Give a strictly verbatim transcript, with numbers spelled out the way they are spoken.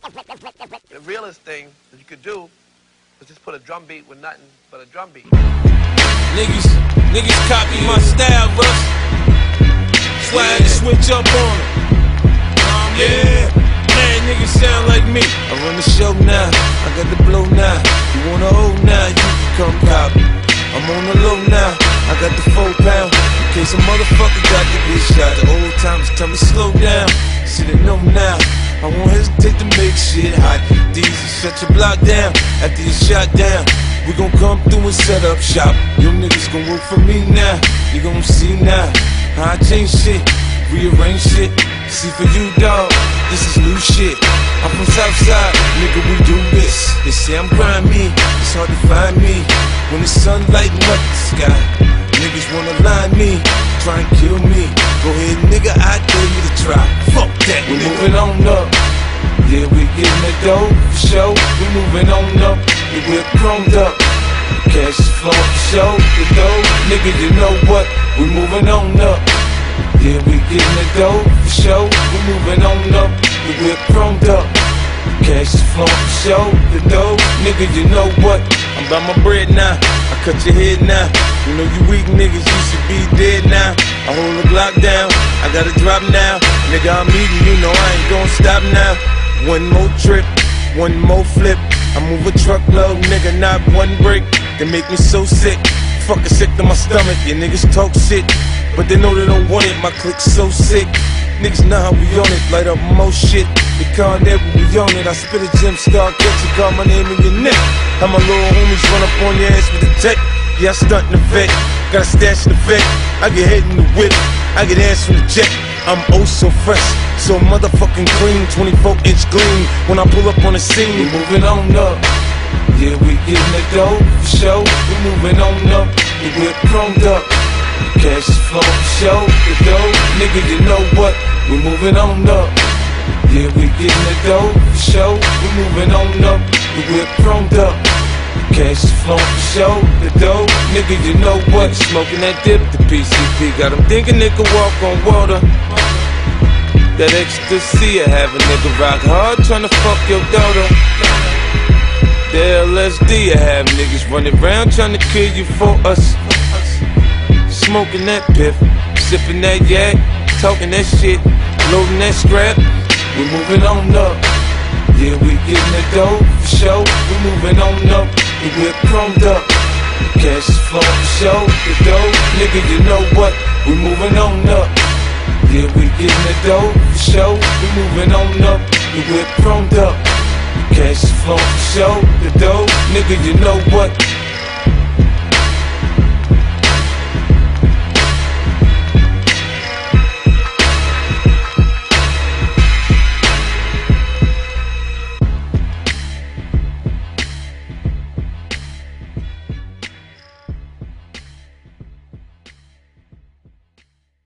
The realest thing that you could do is just put a drum beat with nothing but a drum beat. Niggas, niggas copy my style, Russ. That's why I had to switch up on them. Yeah, man, niggas sound like me. I run the show now, I got the blow now. You wanna hold now, you can come copy. I'm on the low now, I got the four pound. In case a motherfucker got to get shot. The old timers tell me slow down. Shit, I know now. I won't hesitate to make shit hot. These shut your block down after you shot down. We gon' come through and set up shop. You niggas gon' work for me now. You gon' see now how I change shit, rearrange shit. See for you, dawg, this is new shit. I'm from Southside, nigga, we do this. They say I'm grimy, it's hard to find me. When the sun lightin' up the sky, niggas wanna line me, try and kill me. Go ahead, nigga, I dare you to try. Fuck that, we moving on up. Yeah, we getting the dough for show. We moving on up, we get chromed up. Cash is flowing for show, the dough. Nigga, you know what? We moving on up. Yeah, we getting the dough for show. We moving on up, we get chromed up. Cash is flowing for show, the dough. Nigga, you know what? I'm about my bread now. I cut your head now. You know you weak niggas, you should be dead now. I hold the Glock down, I gotta drop now. Nigga, I'm eating, you know I ain't gon' stop now. One more trip, one more flip. I move a truckload, nigga, not one brick. They make me so sick, fucking sick to my stomach. Yeah, niggas talk shit, but they know they don't want it. My clique's so sick, niggas know how we on it. Light up more shit, the car never we on it. I spit a gem star, catch you, call my name in your neck. How my little homies run up on your ass with the tech. Yeah, I stunt in the vet, got a stash in the vet. I get head in the whip, I get ass from the jet. I'm oh so fresh, so motherfucking clean. Twenty-four inch gleam when I pull up on the scene. We moving on up, yeah, we getting the dough for show. We moving on up, we get chromed up. Cash is flowing for show, the dough. Nigga, you know what? We moving on up, yeah, we getting the dough for show. We moving on up, we get chromed up. Cash is flowing for show, the dough. Nigga, you know what? Smoking that dip, the P C P. Got him thinking they could walk on water. That ecstasy, I have a nigga rock hard tryna fuck your daughter. The L S D, I have niggas running around tryna kill you for us. Smoking that piff, sipping that yak, talking that shit, loading that scrap. We moving on up, yeah, we getting the dough for show. We moving on up, we get chromed up. Cash is flowing for show, the dough. Nigga, you know what? We moving on up. Yeah, we getting the dough for show. We moving on up, we get chromed up. Cash is flowing for show, the dough. Nigga, you know what?